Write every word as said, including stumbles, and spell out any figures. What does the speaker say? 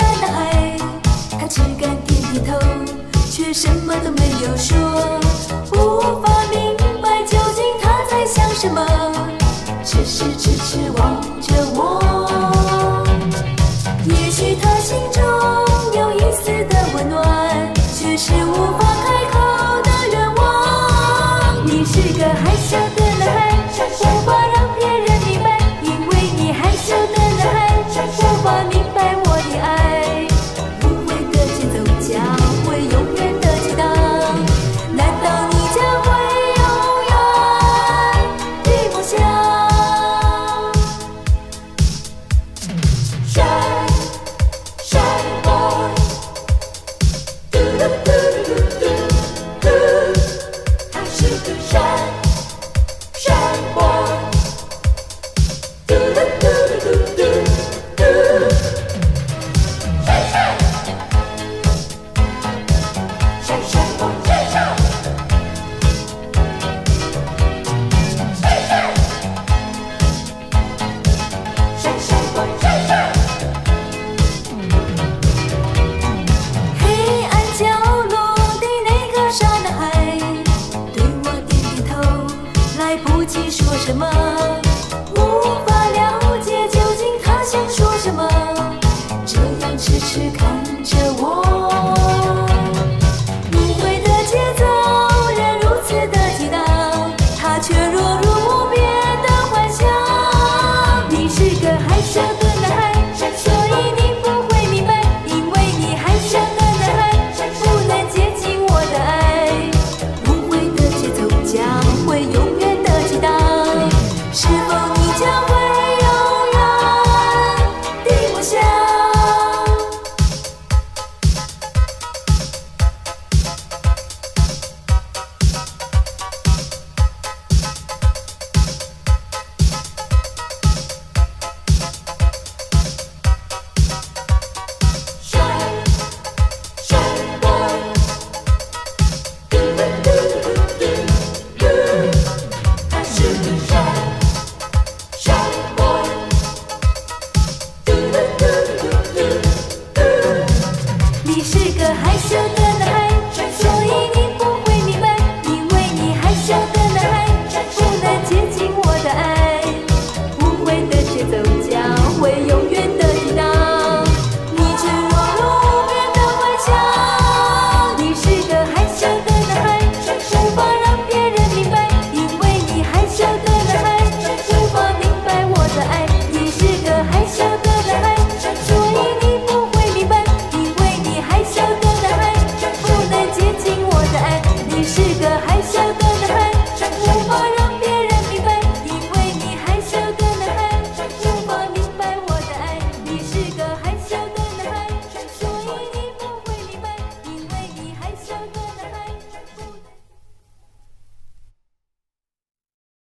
男孩，他只敢点点头，却什么都没有说。无法明白究竟他在想什么，只是痴痴望着我。也许他心中有一丝的温暖，却是无法开口的愿望。你是个害羞的男孩，无法让别人明白，因为你害羞的男孩，无法明白我的爱。无谓的节奏将会永远的激荡，难道你将会永远的梦想？Shy Shy boy， 嘟嘟嘟嘟嘟嘟，他是个 Shy Shy boy， 嘟嘟嘟嘟嘟嘟，Shy Shy Shy Shy boy Shy Shy Shy Shy Shy Shy boy Shy Shy。黑暗角落的那个傻男孩，对我点点头，来不及说什么，无法了解究竟他想说什么，这样痴痴看着